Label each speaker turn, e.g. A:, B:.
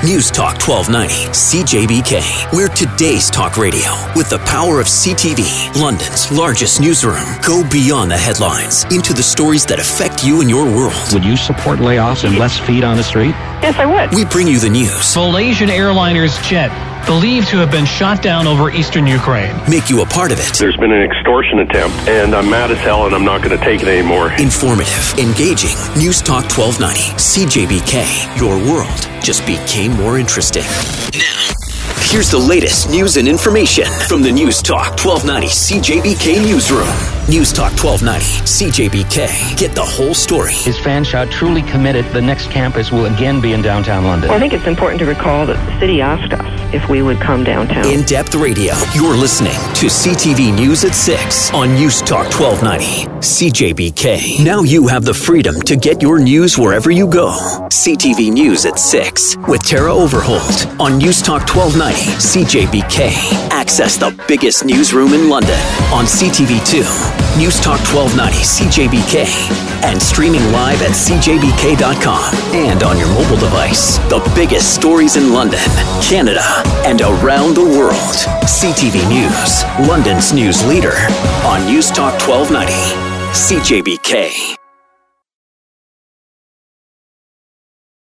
A: News Talk 1290, CJBK. We're today's talk radio with the power of CTV, London's largest newsroom. Go beyond the headlines into the stories that affect you and your world.
B: Would you support layoffs and less feet on the street?
C: Yes, I would.
A: We bring you the news.
D: Malaysian airliner's jet believed to have been shot down over eastern Ukraine.
A: Make you a part of it.
E: There's been an extortion attempt, and I'm mad as hell, and I'm not going to take it anymore.
A: Informative, engaging. News Talk 1290, CJBK. Your world just became more interesting. Now, here's the latest news and information from the News Talk 1290 CJBK newsroom. News Talk 1290 CJBK. Get the whole story.
B: Is Fanshawe truly committed the next campus will again be in downtown London?
C: Well, I think it's important to recall that the city asked us if we would come downtown.
A: In-depth radio. You're listening to CTV News at 6 on News Talk 1290 CJBK. Now you have the freedom to get your news wherever you go. CTV News at 6 with Tara Overholt on News Talk 1290 CJBK. Access the biggest newsroom in London on CTV2. News Talk 1290 CJBK and streaming live at cjbk.com and on your mobile device. The biggest stories in London, Canada, and around the world. CTV News, London's news leader on News Talk 1290 CJBK.